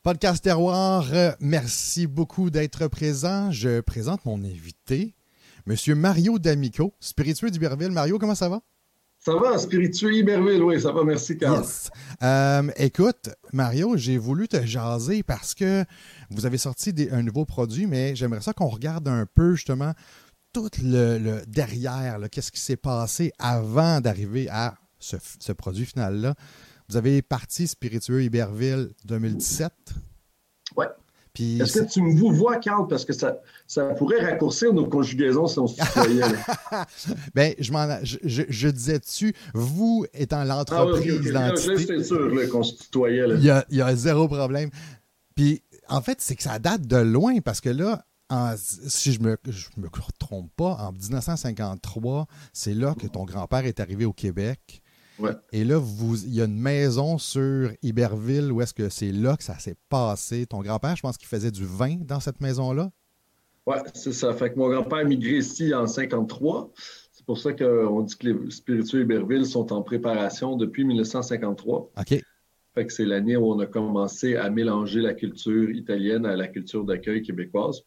Podcast Terroir, merci beaucoup d'être présent. Je présente mon invité, Monsieur Mario D'Amico, spiritueux d'Iberville. Mario, comment ça va? Ça va, spiritueux Iberville, oui, ça va, merci, Carl. Yes. Écoute, Mario, j'ai voulu te jaser parce que vous avez sorti un nouveau produit, mais j'aimerais ça qu'on regarde un peu, justement, tout le derrière, là, qu'est-ce qui s'est passé avant d'arriver à ce produit final-là. Vous avez parti Spiritueux Iberville 2017. Oui. Puis est-ce que tu me vous vois, Carl? Parce que ça pourrait raccourcir nos conjugaisons si on se tutoyait. Bien, je disais-tu, vous étant l'entreprise d'entité... C'est sûr là, qu'on se tutoyait. Là. Il y a zéro problème. Puis, en fait, c'est que ça date de loin, parce que là, si je me trompe pas, en 1953, c'est là que ton grand-père est arrivé au Québec. Ouais. Et là, il y a une maison sur Iberville où est-ce que c'est là que ça s'est passé. Ton grand-père, je pense qu'il faisait du vin dans cette maison-là. Oui, c'est ça. Fait que mon grand-père a migré ici en 1953. C'est pour ça qu'on dit que les spiritueux Iberville sont en préparation depuis 1953. OK. Fait que c'est l'année où on a commencé à mélanger la culture italienne à la culture d'accueil québécoise.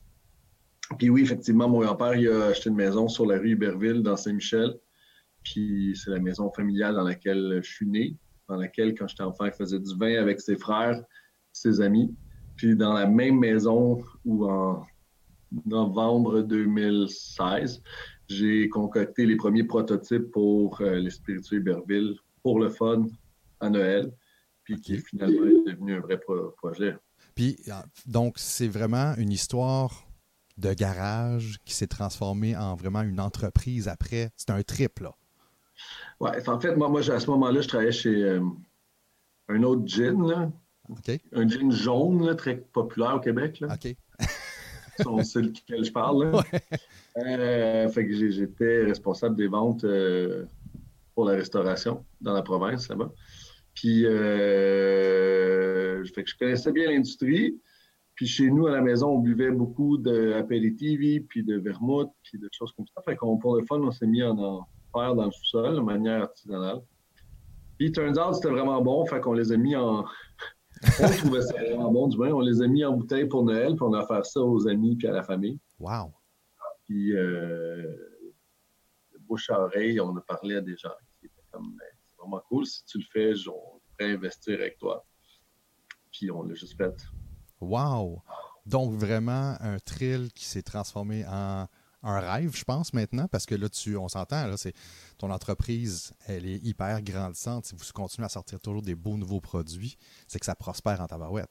Puis oui, effectivement, mon grand-père il a acheté une maison sur la rue Iberville dans Saint-Michel. Puis c'est la maison familiale dans laquelle je suis né, dans laquelle, quand j'étais enfant, il faisait du vin avec ses frères, ses amis. Puis dans la même maison où en novembre 2016, j'ai concocté les premiers prototypes pour les spiritueux Iberville pour le fun à Noël, puis qui finalement est devenu un vrai projet. Puis donc, c'est vraiment une histoire de garage qui s'est transformée en vraiment une entreprise après. C'est un trip, là. Oui, en fait, moi, à ce moment-là, je travaillais chez un autre gin, là. Okay. Un gin jaune, là, très populaire au Québec. Là. OK. C'est lequel je parle. Là. Ouais. Fait que j'étais responsable des ventes pour la restauration dans la province, là-bas. Puis, fait que je connaissais bien l'industrie. Puis chez nous, à la maison, on buvait beaucoup d'apéritivi, puis de vermouth, puis de choses comme ça. Fait qu'on, pour le fun, on s'est mis en faire dans le sous-sol de manière artisanale. Puis, turns out, c'était vraiment bon. Fait qu'on les a mis en... On trouvait ça vraiment bon, du moins. On les a mis en bouteille pour Noël, puis on a offert ça aux amis puis à la famille. Wow! Puis, bouche à oreille, on a parlé à des gens qui étaient comme, c'est vraiment cool. Si tu le fais, on pourrait investir avec toi. Puis, on l'a juste fait. Wow! Donc, vraiment, un thrill qui s'est transformé en un rêve, je pense, maintenant, parce que là, on s'entend, là, ton entreprise, elle est hyper grandissante. Si vous continuez à sortir toujours des beaux nouveaux produits, c'est que ça prospère en tabarouette.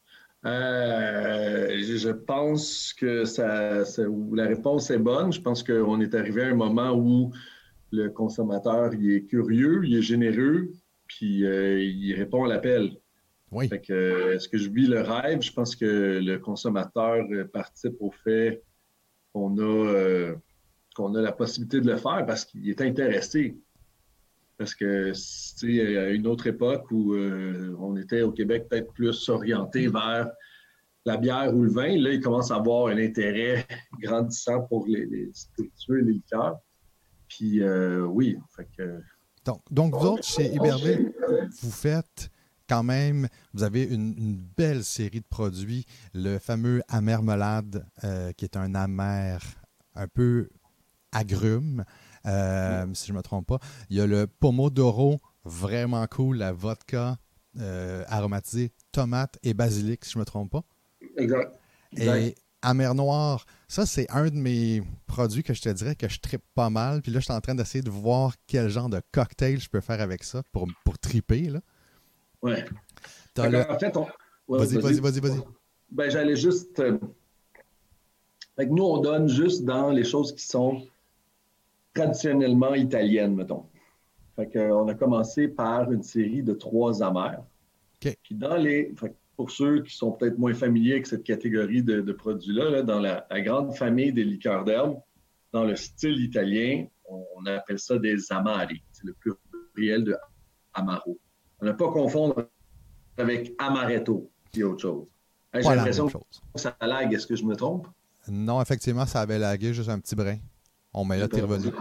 Je pense que la réponse est bonne. Je pense qu'on est arrivé à un moment où le consommateur, il est curieux, il est généreux, puis il répond à l'appel. Oui. Fait que, est-ce que je vis le rêve? Je pense que le consommateur participe au fait qu'on a la possibilité de le faire parce qu'il est intéressé. Parce que, tu sais, à une autre époque où on était au Québec peut-être plus orienté vers la bière ou le vin, là, il commence à avoir un intérêt grandissant pour les spiritueux et les liqueurs. Puis, oui, fait que... Donc vous autres, chez Iberville, vous faites quand même, vous avez une belle série de produits. Le fameux Amermelade, qui est un amer un peu agrume, si je ne me trompe pas. Il y a le Pomodoro, vraiment cool, la vodka aromatisée, tomate et basilic, si je ne me trompe pas. Exact. Et Amer Noir, ça, c'est un de mes produits que je te dirais que je trippe pas mal. Puis là, je suis en train d'essayer de voir quel genre de cocktail je peux faire avec ça pour triper, là. Ouais. En fait, Vas-y. Ben, j'allais juste... Fait que nous, on donne juste dans les choses qui sont traditionnellement italiennes, mettons. Fait qu'on a commencé par une série de 3 amers. OK. Puis pour ceux qui sont peut-être moins familiers avec cette catégorie de produits-là, là, dans la grande famille des liqueurs d'herbe, dans le style italien, on appelle ça des amari. C'est le pluriel de amaro. On n'a pas confondre avec amaretto, qui est autre chose. J'ai l'impression que ça lag. Est-ce que je me trompe? Non, effectivement, ça avait lagué juste un petit brin. Mais là, t'es revenu.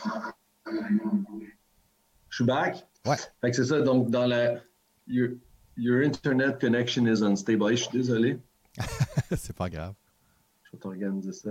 Je suis back? Ouais. Fait que c'est ça. Donc, dans la... Your internet connection is unstable. Hey, je suis désolé. C'est pas grave. Je vais t'organiser ça.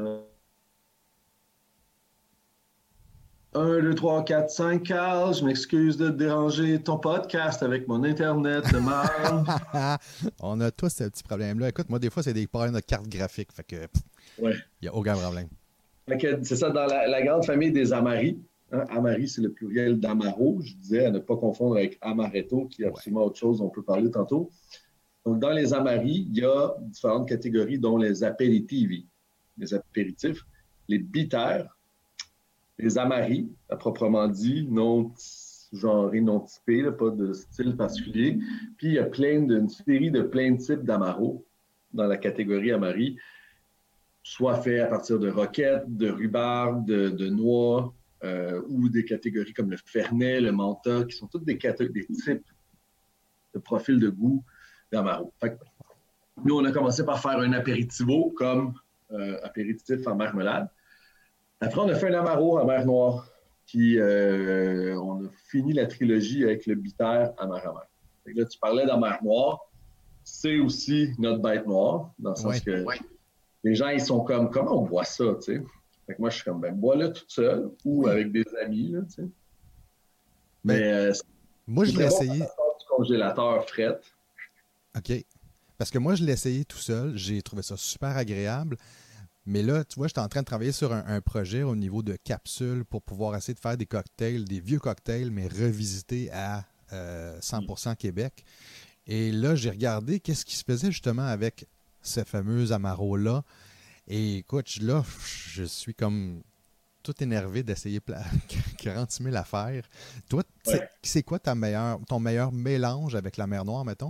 1, 2, 3, 4, 5, Carl. Je m'excuse de te déranger ton podcast avec mon internet de merde. On a tous ce petit problème-là. Écoute, moi, des fois, c'est des problèmes de carte graphique. Fait que, il n'y a aucun problème. Fait que c'est ça, dans la grande famille des Amari. Hein, Amari, c'est le pluriel d'Amaro. Je disais à ne pas confondre avec Amaretto, qui est absolument autre chose, on peut parler tantôt. Donc, dans les Amari, il y a différentes catégories, dont les aperitivi, les apéritifs, les bitters, les Amari, à proprement dit, non genrés, non typés, là, pas de style particulier. Puis, il y a une série de plein de types d'Amaro dans la catégorie Amari, soit fait à partir de roquettes, de rhubarbe, de noix, ou des catégories comme le fernet, le manta, qui sont toutes des types de profils de goût d'Amaro. Nous, on a commencé par faire un apéritivo comme apéritif en marmelade. Après, on a fait un Amaro en mer Noire. Puis, on a fini la trilogie avec le bitter à mer. Là, tu parlais d'Amère Noire. C'est aussi notre bête noire, dans le sens que les gens, ils sont comme, comment on boit ça, tu sais? Fait que moi, je suis comme, bois-le tout seul ou avec des amis, là, tu sais. Mais moi, je l'ai essayé. Du congélateur fret. OK. Parce que moi, je l'ai essayé tout seul. J'ai trouvé ça super agréable. Mais là, tu vois, j'étais en train de travailler sur un projet au niveau de capsules pour pouvoir essayer de faire des cocktails, des vieux cocktails, mais revisités à 100% Québec. Et là, j'ai regardé qu'est-ce qui se faisait justement avec ce fameux Amaro-là. Et écoute, là, je suis comme tout énervé d'essayer 40 000 affaires. Toi, c'est quoi ton meilleur mélange avec la mer Noire, mettons?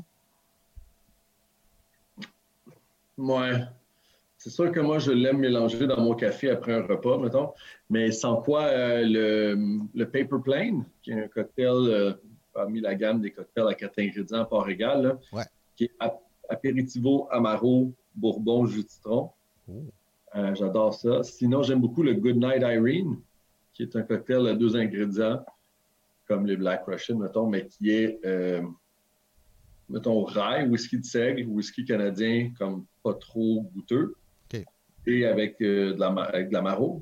Ouais. C'est sûr que moi, je l'aime mélanger dans mon café après un repas, mettons. Mais sans quoi, le Paper Plane, qui est un cocktail parmi la gamme des cocktails à 4 ingrédients à part égale, là, qui est apéritivo, amaro, bourbon, jus de citron. J'adore ça. Sinon, j'aime beaucoup le Goodnight Irene, qui est un cocktail à 2 ingrédients, comme les Black Russian, mettons, mais qui est, mettons, rye, whisky de seigle, whisky canadien, comme pas trop goûteux. Et avec de l'amaro.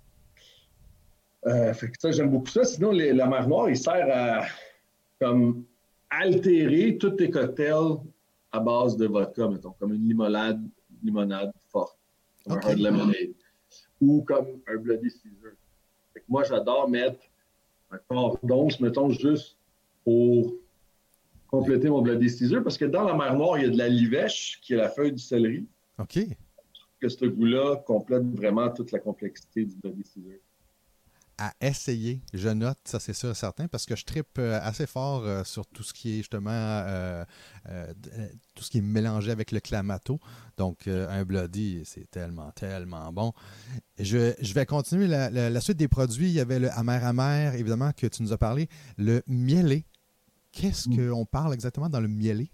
Fait que ça, j'aime beaucoup ça. Sinon, la mer Noire, il sert à comme altérer tous tes cocktails à base de vodka, mettons, comme une limonade forte, comme un hard lemonade, ou comme un Bloody Caesar. Fait que moi, j'adore mettre un quart d'once, mettons, juste pour compléter mon Bloody Caesar, parce que dans la mer Noire, il y a de la livèche, qui est la feuille du céleri. OK. Que ce goût-là complète vraiment toute la complexité du Bloody Caesar. À essayer, je note, ça c'est sûr et certain, parce que je trippe assez fort sur tout ce qui est justement tout ce qui est mélangé avec le clamato. Donc, un Bloody, c'est tellement, tellement bon. Je vais continuer la suite des produits. Il y avait le amer, évidemment, que tu nous as parlé. Le mielé. Qu'est-ce qu'on parle exactement dans le mielé?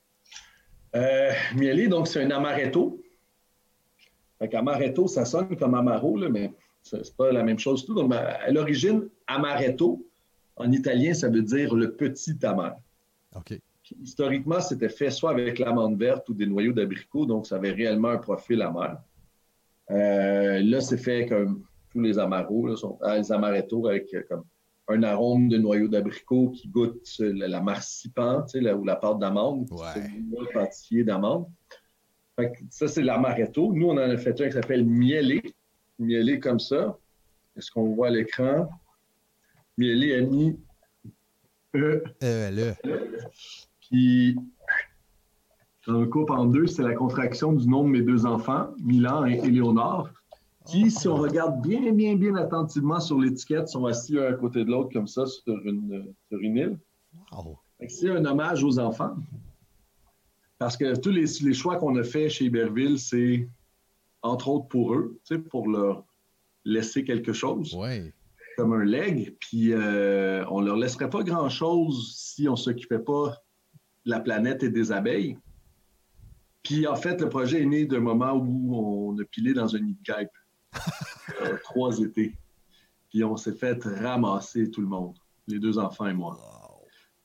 Mielé, donc, c'est un amaretto. Fait qu'amaretto, ça sonne comme amaro, là, mais c'est pas la même chose du tout. Donc, à l'origine, amaretto, en italien, ça veut dire le petit amer. OK. Puis, historiquement, c'était fait soit avec l'amande verte ou des noyaux d'abricot, donc ça avait réellement un profil amer. Là, c'est fait comme tous les amaros, les amaretto avec comme un arôme de noyaux d'abricot qui goûte la marcipan, tu sais, ou la pâte d'amande, c'est une pâtissier d'amande. Fait que ça, c'est l'amaretto. Nous, on en a fait un qui s'appelle mielé. Mielé comme ça. Est-ce qu'on voit à l'écran? Mielé M-I-E. Puis, je le coupe en deux. C'est la contraction du nom de mes 2 enfants, Milan et Éléonore, qui, si on regarde bien, bien, bien attentivement sur l'étiquette, sont assis l'un à côté de l'autre comme ça sur une île. Wow. C'est un hommage aux enfants. Parce que tous les choix qu'on a faits chez Iberville, c'est entre autres pour eux, pour leur laisser quelque chose, comme un leg. Puis on leur laisserait pas grand-chose si on s'occupait pas de la planète et des abeilles. Puis en fait, le projet est né d'un moment où on a pilé dans un nid de guêpe 3 étés. Puis on s'est fait ramasser tout le monde, les 2 enfants et moi.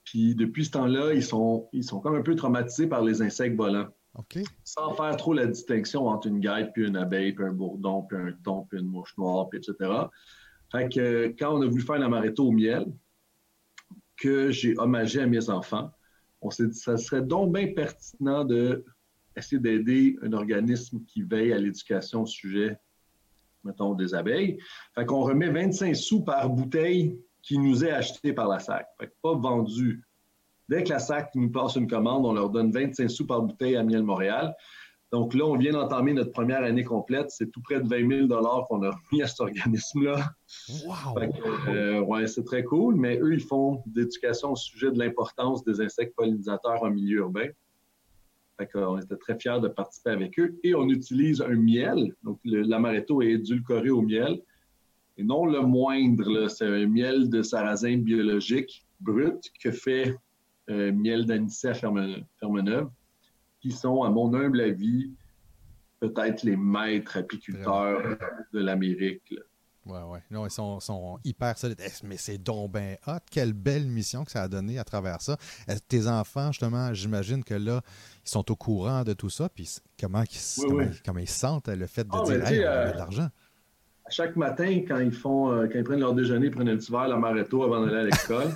Puis depuis ce temps-là, ils sont comme un peu traumatisés par les insectes volants. OK. Sans faire trop la distinction entre une guêpe, puis une abeille, puis un bourdon, puis un thon, puis une mouche noire, puis etc. Fait que quand on a voulu faire l'amaretto au miel, que j'ai hommagé à mes enfants, on s'est dit ça serait donc bien pertinent d'essayer d'aider un organisme qui veille à l'éducation au sujet, mettons, des abeilles. Fait qu'on remet 25 sous par bouteille qui nous est achetée par la SAC. Fait que pas vendu. Dès que la SAC nous passe une commande, on leur donne 25 sous par bouteille à Miel Montréal. Donc là, on vient d'entamer notre première année complète. C'est tout près de 20 000 qu'on a remis à cet organisme-là. Wow! Fait que, ouais, c'est très cool, mais eux, ils font d'éducation au sujet de l'importance des insectes pollinisateurs en milieu urbain. Fait qu'on était très fiers de participer avec eux. Et on utilise un miel. Donc, l'amaretto est édulcoré au miel. Et non le moindre, là, c'est un miel de sarrasin biologique brut que fait miel d'anisette à Fermeneuve, qui sont, à mon humble avis, peut-être les maîtres apiculteurs de l'Amérique. Oui. Non, ils sont hyper solides. Mais c'est donc ben hot. Quelle belle mission que ça a donné à travers ça. Tes enfants, justement, j'imagine que là, ils sont au courant de tout ça. Puis comment ils se sentent le fait de dire hey, on va mettre de l'argent? Chaque matin, quand ils prennent leur déjeuner, ils prennent un petit verre l'amaretto avant d'aller à l'école.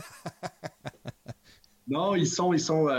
Non, ils sont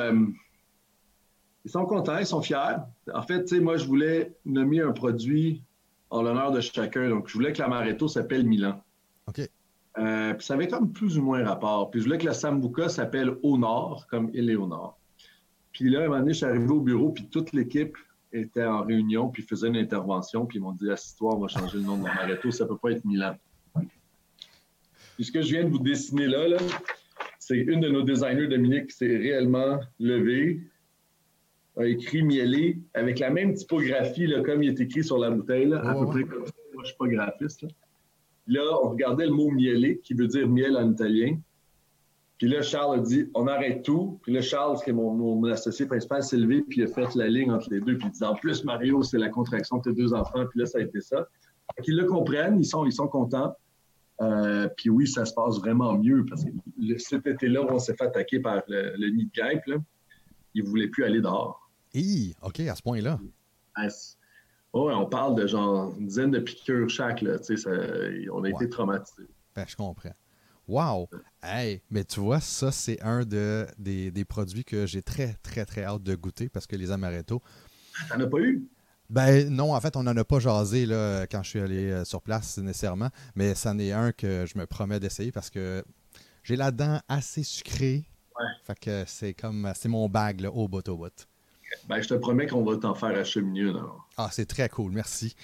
contents, ils sont fiers. En fait, tu sais, moi, je voulais nommer un produit en l'honneur de chacun. Donc, je voulais que l'amaretto s'appelle Milan. OK. Puis ça avait comme plus ou moins rapport. Puis je voulais que le Sambuca s'appelle Au Nord, comme il est au Nord. Puis là, à un moment donné, je suis arrivé au bureau, puis toute l'équipe était en réunion, puis faisait une intervention, puis ils m'ont dit « Assis-toi, on va changer le nom de l'amaretto, ça ne peut pas être Milan. » Puis ce que je viens de vous dessiner là, c'est une de nos designers, Dominique, qui s'est réellement levée, a écrit Mielé avec la même typographie là, comme il est écrit sur la bouteille, là, à peu près comme ça. Moi, je ne suis pas graphiste. Là, on regardait le mot Mielé, qui veut dire miel en italien. Puis là, Charles a dit on arrête tout. Puis là, Charles, qui est mon associé principal, s'est levé, puis il a fait la ligne entre les deux. Puis il dit en plus, Mario, c'est la contraction de tes deux enfants. Puis là, ça a été ça. Qu'ils le comprennent, ils sont contents. Puis oui, ça se passe vraiment mieux parce que cet été-là, où on s'est fait attaquer par le nid de guêpe, là, ils ne voulaient plus aller dehors. OK, à ce point-là. Ouais, on parle de genre une dizaine de piqûres chaque. Là, on a été traumatisés. Ben, je comprends. Wow! Hey, mais tu vois, ça, c'est un des produits que j'ai très, très, très hâte de goûter parce que les amaretto. T'en as pas eu? Ben non, en fait, on n'en a pas jasé là, quand je suis allé sur place nécessairement, mais c'en est un que je me promets d'essayer parce que j'ai la dent assez sucrée. Ouais. Fait que c'est mon bag là, au bout. Ben, je te promets qu'on va t'en faire acheminer une. Ah, c'est très cool, merci.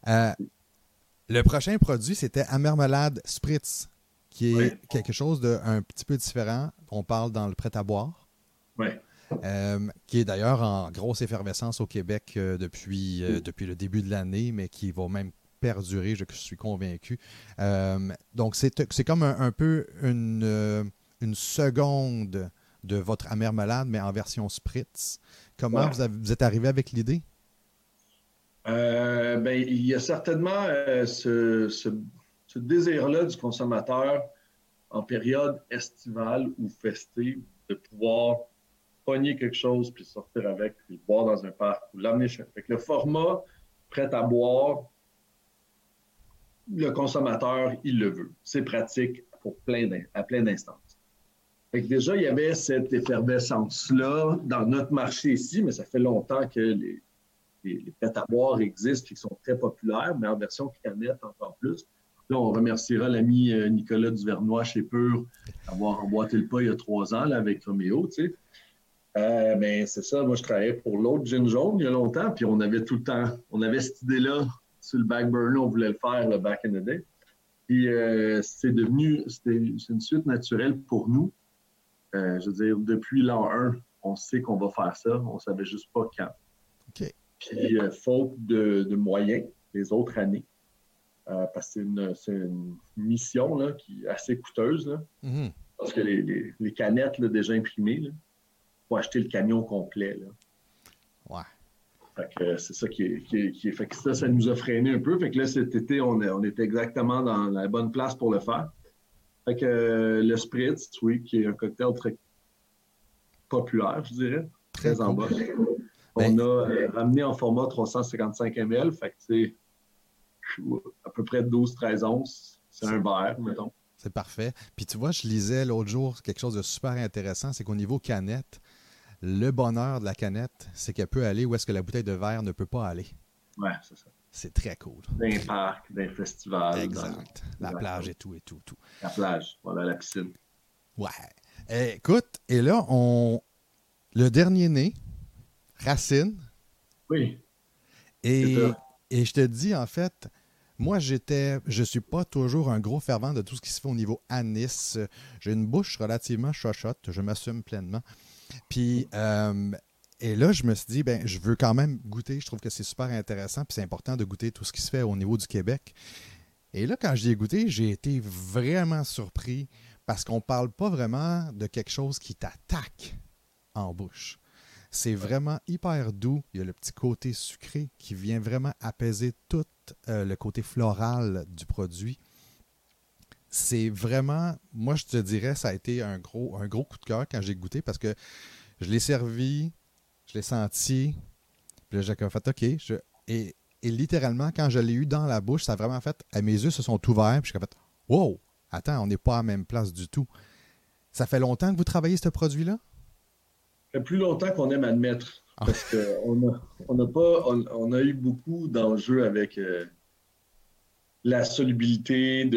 Le prochain produit, c'était Amermelade Spritz, qui est quelque chose d'un petit peu différent. On parle dans le prêt-à-boire. Oui. Qui est d'ailleurs en grosse effervescence au Québec depuis le début de l'année, mais qui va même perdurer, je suis convaincu. Donc, c'est comme un peu une seconde de votre Amermelade, mais en version Spritz. Comment vous êtes arrivé avec l'idée? Ben, il y a certainement ce désir-là du consommateur en période estivale ou festive de pouvoir pogner quelque chose puis sortir avec, puis le boire dans un parc ou l'amener chez. Fait que le format prêt à boire, le consommateur, il le veut. C'est pratique à plein d'instances. Fait que déjà, il y avait cette effervescence-là dans notre marché ici, mais ça fait longtemps que les prêts à boire existent et qui sont très populaires, mais en version canette encore plus. Là, on remerciera l'ami Nicolas Duvernois chez Pur d'avoir emboîté le pas il y a 3 ans là, avec Roméo, tu sais. Ben, c'est ça, moi je travaillais pour l'autre gin jaune il y a longtemps, puis on avait tout le temps, on avait cette idée-là sur le back burner, on voulait le faire le back in the day. Puis c'est une suite naturelle pour nous. Je veux dire, depuis l'an 1, on sait qu'on va faire ça, on ne savait juste pas quand. OK. Puis faute de moyens les autres années, parce que c'est une mission là, qui est assez coûteuse, là, parce que les canettes là, déjà imprimées, il faut acheter le camion complet. Là. Ouais. Fait que c'est ça qui est. Fait que ça nous a freiné un peu. Fait que là, cet été, on était exactement dans la bonne place pour le faire. Fait que le Spritz, oui, qui est un cocktail très populaire, je dirais. Très Très en cool. bas. Ben, On a ramené en format 355 ml, fait que c'est à peu près 12-13 onces. C'est un verre, mettons. c'est parfait. Puis tu vois, je lisais l'autre jour quelque chose de super intéressant, c'est qu'au niveau canette, le bonheur de la canette, c'est qu'elle peut aller où est-ce que la bouteille de verre ne peut pas aller. Ouais, c'est ça. C'est très cool. D'un parc, d'un festival. Exact. La plage et tout, et tout, tout. La plage, voilà, la piscine. Ouais. Écoute, et là, le dernier né, Racine, Oui, c'est et, ça. et je te dis, en fait, moi, je suis pas toujours un gros fervent de tout ce qui se fait au niveau anis. J'ai une bouche relativement chochotte, je m'assume pleinement. Puis, et là, je me suis dit, ben, je veux quand même goûter. Je trouve que c'est super intéressant. Puis c'est important de goûter tout ce qui se fait au niveau du Québec. Et là, quand j'y ai goûté, j'ai été vraiment surpris parce qu'on parle pas vraiment de quelque chose qui t'attaque en bouche. C'est vraiment hyper doux. Il y a le petit côté sucré qui vient vraiment apaiser tout le côté floral du produit. C'est vraiment, moi je te dirais, ça a été un gros coup de cœur quand j'ai goûté parce que je l'ai servi, je l'ai senti, puis là j'ai fait OK. Et littéralement, quand je l'ai eu dans la bouche, ça a vraiment fait, mes yeux se sont ouverts, puis j'ai fait wow, attends, on n'est pas à la même place du tout. Ça fait longtemps que vous travaillez ce produit-là? Ça fait plus longtemps qu'on aime admettre, Ah, parce qu'on a eu beaucoup d'enjeux avec la solubilité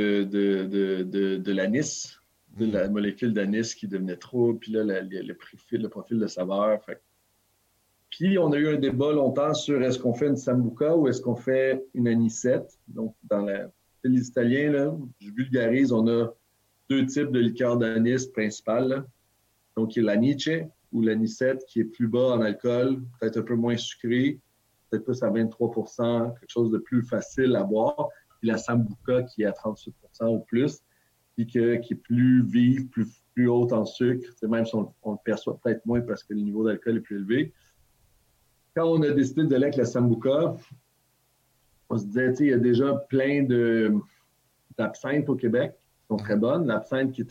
de l'anis, de la molécule d'anis qui devenait trop, puis là, le profil de saveur. Fait. Puis, on a eu un débat longtemps sur est-ce qu'on fait une sambuca ou est-ce qu'on fait une anisette. Donc, les Italiens, là, je vulgarise, on a deux types de liqueurs d'anis principales. Là. Donc, il y a l'anice ou l'anisette qui est plus bas en alcool, peut-être un peu moins sucré, peut-être plus à 23 %, quelque chose de plus facile à boire. Puis la sambuca qui est à 38 % ou plus, puis qui est plus vive, plus haute en sucre. Même si on le perçoit peut-être moins parce que le niveau d'alcool est plus élevé. Quand on a décidé d'aller avec la sambuca, on se disait, il y a déjà plein d'absinthes au Québec qui sont très bonnes. L'absinthe qui est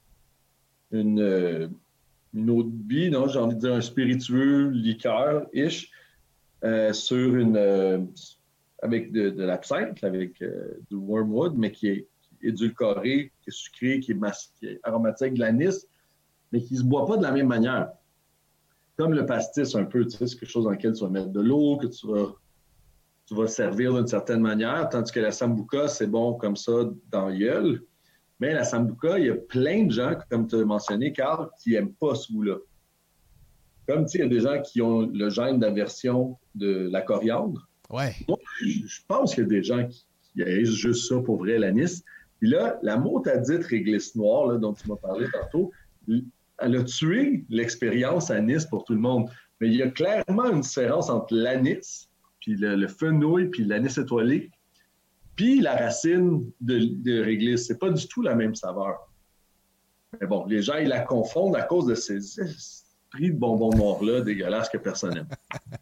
une eau de vie, non, j'ai envie de dire un spiritueux liqueur-ish, avec de l'absinthe, avec du wormwood, mais qui est édulcoré, qui est sucré, qui est aromatique de l'anis, mais qui ne se boit pas de la même manière. Comme le pastis un peu, tu sais, c'est quelque chose dans lequel tu vas mettre de l'eau, que tu vas servir d'une certaine manière, tandis que la sambuca, c'est bon comme ça dans la gueule. Mais la sambuca, il y a plein de gens, comme tu as mentionné, Carl, qui n'aiment pas ce goût-là. Comme, tu sais, il y a des gens qui ont le gène d'aversion de la coriandre. ouais. Moi, je pense qu'il y a des gens qui haïssent juste ça pour vrai, l'anis. Puis là, la motadite réglisse noire, là, dont tu m'as parlé tantôt, elle a tué l'expérience anis pour tout le monde. Mais il y a clairement une différence entre l'anis, puis le fenouil, puis l'anis étoilé, puis la racine de réglisse. C'est pas du tout la même saveur. Mais bon, les gens, ils la confondent à cause de ces esprits de bonbons noirs-là, dégueulasses que personne n'aime.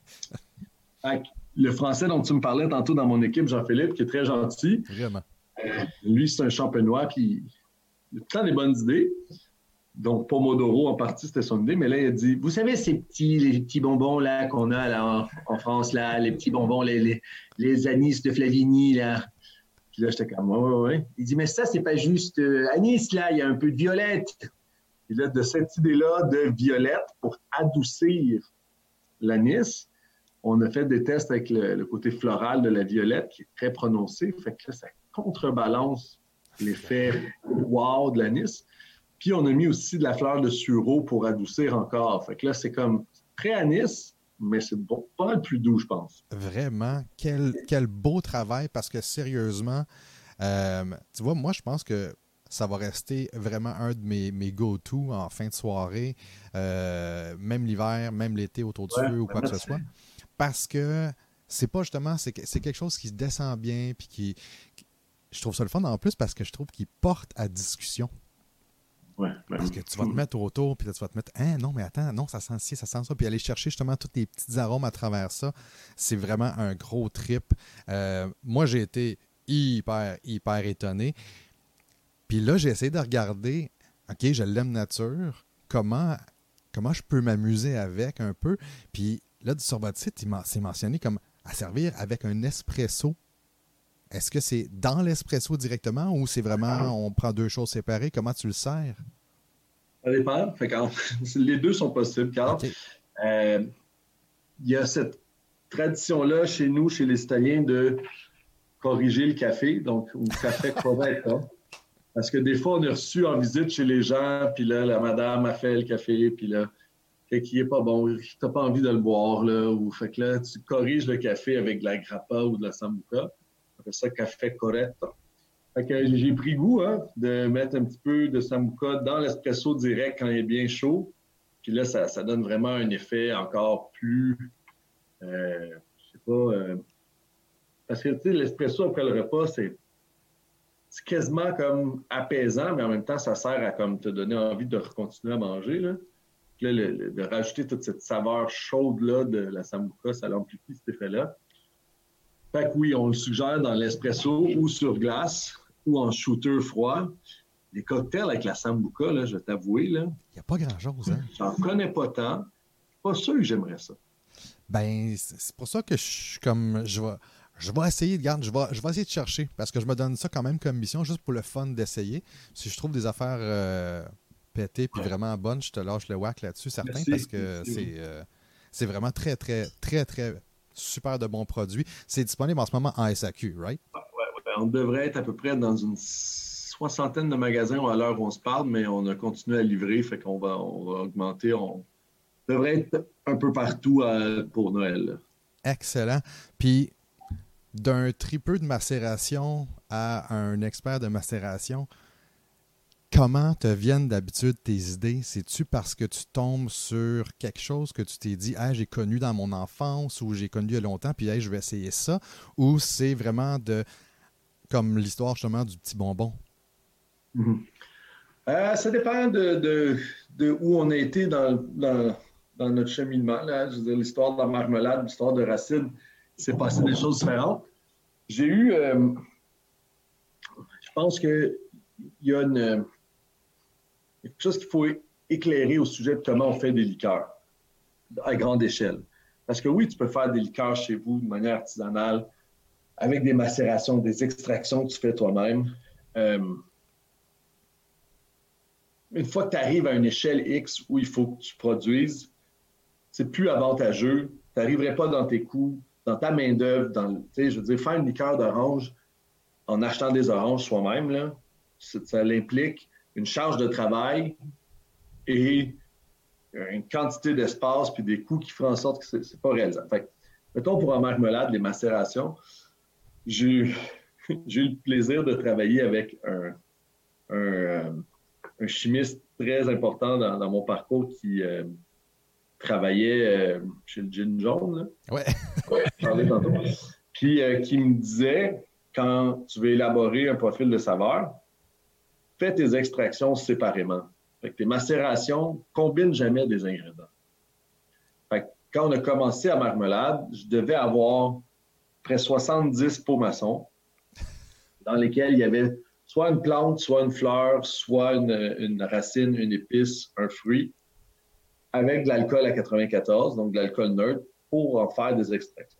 Le Français dont tu me parlais tantôt dans mon équipe, Jean-Philippe, qui est très gentil, Vraiment. lui, c'est un champenois, puis il a plein des bonnes idées. Donc, Pomodoro, en partie, c'était son idée, mais là, il a dit, vous savez, les petits bonbons là qu'on a là, en France, là, les petits bonbons, les anis de Flavigny, là. Puis là, j'étais comme, ouais. Il dit, mais ça, c'est pas juste anis, là, il y a un peu de violette. Puis là, de cette idée-là de violette, pour adoucir l'anis, on a fait des tests avec le côté floral de la violette, qui est très prononcé. Fait que là, ça contrebalance l'effet wow de l'anis. Puis, on a mis aussi de la fleur de sureau pour adoucir encore. Fait que là, c'est comme très anis, mais c'est pas mal plus doux, je pense. Vraiment, quel beau travail parce que sérieusement, tu vois, moi, je pense que ça va rester vraiment un de mes go-to en fin de soirée, même l'hiver, même l'été autour du feu ou quoi que ce soit. Parce que c'est pas justement, c'est quelque chose qui se descend bien, puis je trouve ça le fun en plus parce que je trouve qu'il porte à discussion. Ouais, parce que tu vas te mettre autour, puis là, tu vas te mettre, non, mais attends, non, ça sent ci, ça sent ça, puis aller chercher justement tous les petits arômes à travers ça, c'est vraiment un gros trip. Moi, j'ai été hyper étonné. Puis là, j'ai essayé de regarder, OK, je l'aime nature, comment comment je peux m'amuser avec un peu. Puis là, sur votre site, c'est mentionné comme à servir avec un espresso. Est-ce que c'est dans l'espresso directement ou c'est vraiment, on prend deux choses séparées? Comment tu le sers? Ça dépend. Les deux sont possibles, Carl. OK. Il y a cette tradition-là chez nous, chez les Italiens, de corriger le café, donc au café corretto. Parce que des fois, on est reçu en visite chez les gens, puis là, la madame a fait le café, puis là, qui n'est pas bon, tu n'as pas envie de le boire, là, ou fait que là, tu corriges le café avec de la grappa ou de la sambuca. On appelle ça café corretto. Fait que j'ai pris goût de mettre un petit peu de sambuca dans l'espresso direct quand il est bien chaud. Puis là, ça donne vraiment un effet encore plus, je sais pas, parce que tu sais, l'espresso après le repas, c'est quasiment comme apaisant, mais en même temps, ça sert à comme te donner envie de continuer à manger, là. Puis là, de rajouter toute cette saveur chaude-là de la sambuca, ça l'amplifie cet effet-là. Fait que oui, on le suggère dans l'espresso ou sur glace ou en shooter froid. Les cocktails avec la sambuca, là, je vais t'avouer, là. Il n'y a pas grand-chose, hein? J'en connais pas tant. Je suis pas sûr que j'aimerais ça. Ben, c'est pour ça que je suis comme. Je vais essayer, regarde, je vais essayer de chercher parce que je me donne ça quand même comme mission, juste pour le fun d'essayer. Si je trouve des affaires pétées puis vraiment bonnes, je te lâche le whack là-dessus, certain, merci, parce que c'est vraiment très, très, très, très super de bons produits. C'est disponible en ce moment en SAQ, right? Ouais. On devrait être à peu près dans une soixantaine de magasins à l'heure où on se parle, mais on a continué à livrer, fait qu'on va augmenter. On devrait être un peu partout pour Noël. Là. Excellent. Puis, d'un tripeux de macération à un expert de macération, comment te viennent d'habitude tes idées? C'est-tu parce que tu tombes sur quelque chose que tu t'es dit « j'ai connu dans mon enfance » ou « j'ai connu il y a longtemps, puis je vais essayer ça » ou c'est vraiment comme l'histoire justement du petit bonbon? Mm-hmm. Ça dépend de où on a été dans notre cheminement. Là. Je veux dire, l'histoire de la marmelade, l'histoire de Racine, c'est passé des choses différentes. J'ai eu, je pense qu'il y a quelque chose qu'il faut éclairer au sujet de comment on fait des liqueurs à grande échelle. Parce que oui, tu peux faire des liqueurs chez vous de manière artisanale, avec des macérations, des extractions que tu fais toi-même. Une fois que tu arrives à une échelle X où il faut que tu produises, c'est plus avantageux. Tu n'arriverais pas dans tes coûts, dans ta main-d'œuvre, je veux dire, faire une liqueur d'orange en achetant des oranges soi-même, là, ça implique une charge de travail et une quantité d'espace puis des coûts qui font en sorte que c'est pas réalisable. Fait que, mettons pour en marmelade, les macérations, j'ai eu le plaisir de travailler avec un chimiste très important dans mon parcours qui travaillait chez le Gin Jaune. Là. Ouais. Je parlais tantôt. Puis qui me disait, quand tu veux élaborer un profil de saveur, fais tes extractions séparément. Fait que tes macérations, combine jamais des ingrédients. Fait que quand on a commencé à marmelade, je devais avoir près 70 pots maçons dans lesquels il y avait soit une plante, soit une fleur, soit une racine, une épice, un fruit, avec de l'alcool à 94, donc de l'alcool neutre, pour en faire des extractions.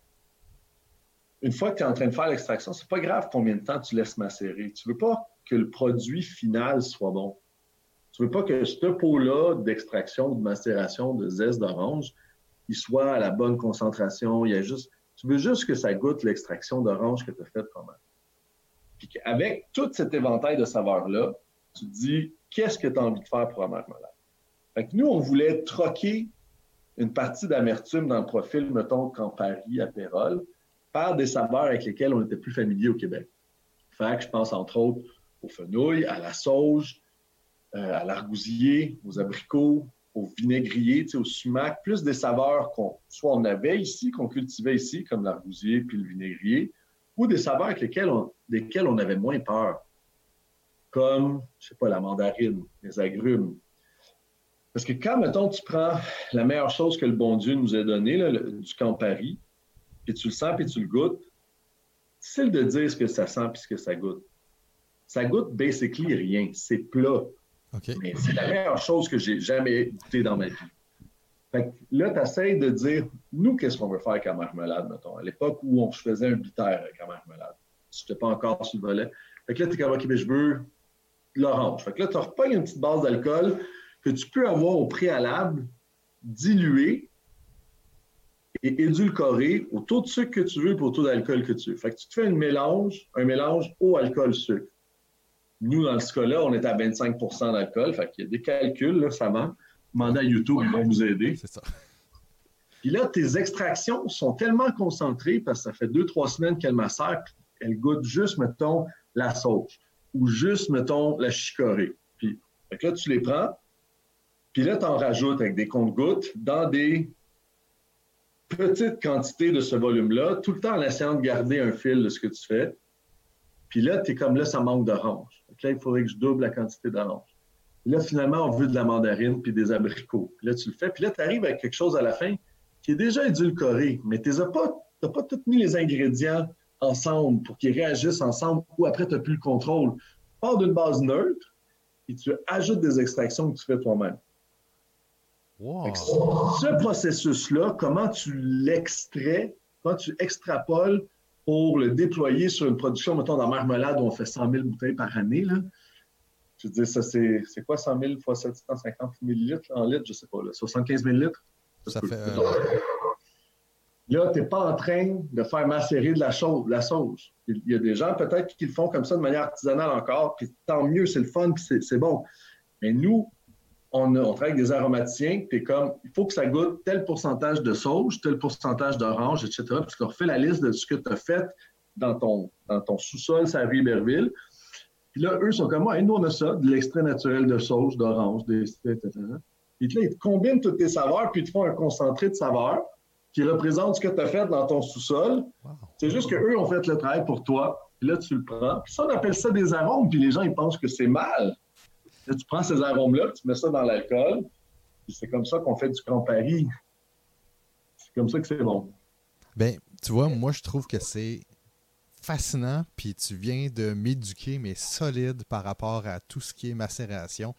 Une fois que tu es en train de faire l'extraction, c'est pas grave combien de temps tu laisses macérer. Tu veux pas que le produit final soit bon. Tu veux pas que ce pot-là d'extraction, de macération, de zeste d'orange, il soit à la bonne concentration. Tu veux juste que ça goûte l'extraction d'orange que tu as faite toi-même. Puis avec tout cet éventail de saveurs-là, tu te dis, qu'est-ce que tu as envie de faire pour la marmelade? Fait que nous, on voulait troquer une partie d'amertume dans le profil, mettons, Campari, Apérol, par des saveurs avec lesquelles on était plus familier au Québec. Fait que je pense entre autres au fenouil, à la sauge, à l'argousier, aux abricots, au vinaigrier, au sumac, plus des saveurs soit on avait ici, qu'on cultivait ici, comme l'argousier puis le vinaigrier, ou des saveurs avec desquelles on avait moins peur, comme, je sais pas, la mandarine, les agrumes. Parce que quand, mettons, tu prends la meilleure chose que le bon Dieu nous a donnée, là, du Campari, puis tu le sens, puis tu le goûtes, c'est difficile de dire ce que ça sent puis ce que ça goûte. Ça goûte basically rien. C'est plat. Okay. Mais c'est la meilleure chose que j'ai jamais goûtée dans ma vie. Fait que là, tu essaies de dire, nous, qu'est-ce qu'on veut faire avec la marmelade, mettons, à l'époque où on faisait un bitter avec la marmelade. Si tu n'étais pas encore sur le volet. Fait que là, tu es comme, OK, mais je veux l'orange. Fait que là, tu repognes une petite base d'alcool que tu peux avoir au préalable, diluée et édulcorée au taux de sucre que tu veux et au taux d'alcool que tu veux. Fait que tu te fais un mélange eau, alcool, sucre. Nous, dans ce cas-là, on est à 25 % d'alcool. Fait qu'il y a des calculs, là, ça va. Demandez à YouTube, ils vont vous aider. C'est ça. Puis là, tes extractions sont tellement concentrées parce que ça fait 2-3 semaines qu'elle macère, puis elle goûte juste, mettons, la sauge ou juste, mettons, la chicorée. Puis fait que là, tu les prends, puis là, tu en rajoutes avec des comptes-gouttes dans des petites quantités de ce volume-là, tout le temps en essayant de garder un fil de ce que tu fais. Puis là, tu es comme là, ça manque d'orange. Donc là, il faudrait que je double la quantité d'orange. Puis là, finalement, on veut de la mandarine puis des abricots. Puis là, tu le fais. Puis là, tu arrives avec quelque chose à la fin qui est déjà édulcoré, mais tu n'as pas tout mis les ingrédients ensemble pour qu'ils réagissent ensemble ou après, tu n'as plus le contrôle. Tu pars d'une base neutre et tu ajoutes des extractions que tu fais toi-même. Wow. Ce processus-là, comment tu l'extrais, comment tu extrapoles pour le déployer sur une production, mettons, dans marmelade où on fait 100 000 bouteilles par année, là. Je veux dire, ça, c'est quoi 100 000 fois 750 millilitres en litres? Je ne sais pas, là, 75 millilitres? Ça fait... Là, tu n'es pas en train de faire macérer de la sauge. Il y a des gens peut-être qui le font comme ça de manière artisanale encore, puis tant mieux, c'est le fun, puis c'est bon. Mais nous, on travaille avec des aromaticiens, tu es comme, il faut que ça goûte tel pourcentage de sauge, tel pourcentage d'orange, etc. Puis tu refais la liste de ce que tu as fait dans ton sous-sol, ça rue Iberville. Puis là, eux sont comme moi, hey, nous, on a ça, de l'extrait naturel de sauge, d'orange, etc. Puis là, ils te combinent toutes tes saveurs, puis ils te font un concentré de saveurs qui représente ce que tu as fait dans ton sous-sol. Wow. C'est juste qu'eux ont fait le travail pour toi, puis là, tu le prends. Puis ça, on appelle ça des arômes, puis les gens, ils pensent que c'est mal. Là, tu prends ces arômes-là, tu mets ça dans l'alcool, puis c'est comme ça qu'on fait du Campari. C'est comme ça que c'est bon. Ben, tu vois, moi, je trouve que c'est fascinant, puis tu viens de m'éduquer, mais solide par rapport à tout ce qui est macération.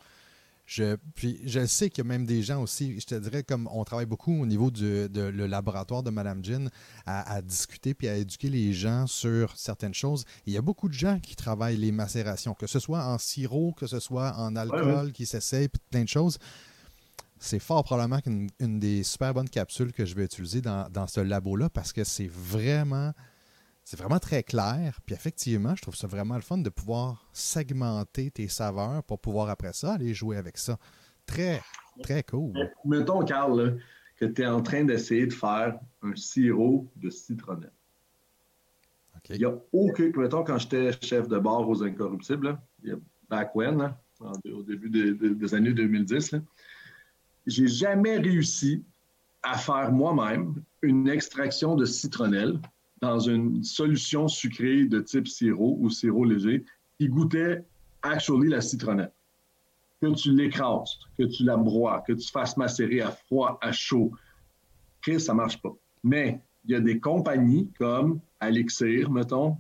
Puis je sais qu'il y a même des gens aussi, je te dirais, comme on travaille beaucoup au niveau le laboratoire de Madame Gin, à discuter puis à éduquer les gens sur certaines choses. Et il y a beaucoup de gens qui travaillent les macérations, que ce soit en sirop, que ce soit en alcool, qui s'essayent, puis plein de choses. C'est fort probablement qu'une des super bonnes capsules que je vais utiliser dans ce labo-là, parce que c'est vraiment très clair. Puis effectivement, je trouve ça vraiment le fun de pouvoir segmenter tes saveurs pour pouvoir après ça aller jouer avec ça. Très, très cool. Mettons, Carl, là, que tu es en train d'essayer de faire un sirop de citronnelle. Okay. Il n'y a aucun... Mettons, quand j'étais chef de bar aux Incorruptibles, là, il y a back when, là, au début des années 2010, là, j'ai jamais réussi à faire moi-même une extraction de citronnelle dans une solution sucrée de type sirop ou sirop léger qui goûtait actually la citronnelle. Que tu l'écrases, que tu la broies, que tu fasses macérer à froid, à chaud. Chris, ça ne marche pas. Mais il y a des compagnies comme Alixir, mettons,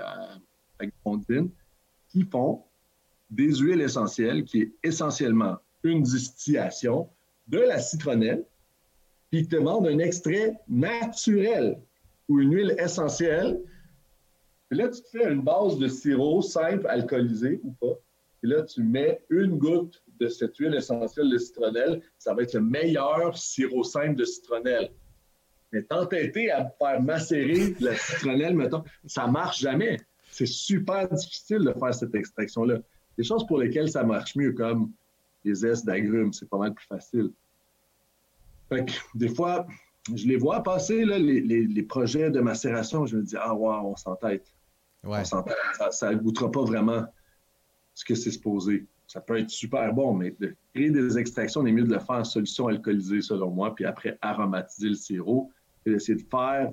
avec Fondine, qui font des huiles essentielles qui est essentiellement une distillation de la citronnelle, puis qui te vendent un extrait naturel ou une huile essentielle. Puis là, tu te fais une base de sirop simple, alcoolisé ou pas. Puis là, tu mets une goutte de cette huile essentielle de citronnelle. Ça va être le meilleur sirop simple de citronnelle. Mais t'entêter à faire macérer la citronnelle, mettons, ça ne marche jamais. C'est super difficile de faire cette extraction-là. Des choses pour lesquelles ça marche mieux, comme les zestes d'agrumes, c'est pas mal plus facile. Fait que, des fois, je les vois passer, là, les projets de macération. Je me dis, ah, wow, on s'entête. Ouais. On s'entête. Ça ne goûtera pas vraiment ce que c'est supposé. Ça peut être super bon, mais de créer des extractions, on est mieux de le faire en solution alcoolisée, selon moi, puis après, aromatiser le sirop, et d'essayer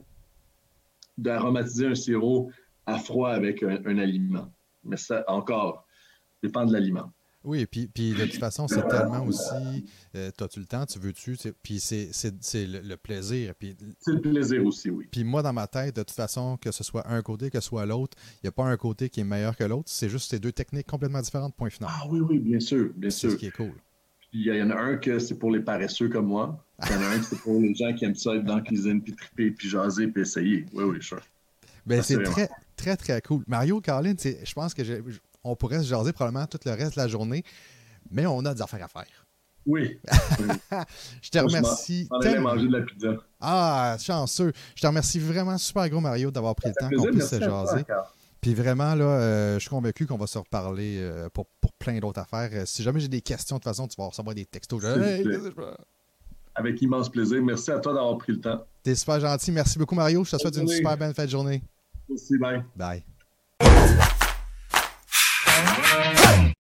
d'aromatiser un sirop à froid avec un aliment. Mais ça, encore, dépend de l'aliment. Oui, puis de toute façon, c'est tellement aussi, t'as-tu le temps, tu veux-tu, puis c'est le plaisir. C'est le plaisir aussi, oui. Puis moi, dans ma tête, de toute façon, que ce soit un côté, que ce soit l'autre, il n'y a pas un côté qui est meilleur que l'autre, c'est juste ces deux techniques complètement différentes, point final. Ah oui, bien sûr, bien sûr. C'est ce qui est cool. Puis il y en a un que c'est pour les paresseux comme moi. Il y en a un que c'est pour les gens qui aiment ça être dans la cuisine, puis triper, puis jaser, puis essayer. Oui, oui, sure. Ben, c'est Assurément. très, très, très cool. Mario, Colin, je pense que on pourrait se jaser probablement tout le reste de la journée, mais on a des affaires à faire. Oui. Oui. Je te Moi, remercie. je m'en allais manger de la pizza. Ah, chanceux. Je te remercie vraiment super gros, Mario, d'avoir pris le temps qu'on puisse se jaser. Puis vraiment, là, je suis convaincu qu'on va se reparler pour plein d'autres affaires. Si jamais j'ai des questions, de toute façon, tu vas recevoir des textos. Avec immense plaisir. Merci à toi d'avoir pris le temps. T'es super gentil. Merci beaucoup, Mario. Je te souhaite une super bonne fin de journée. Merci, bye. Bye.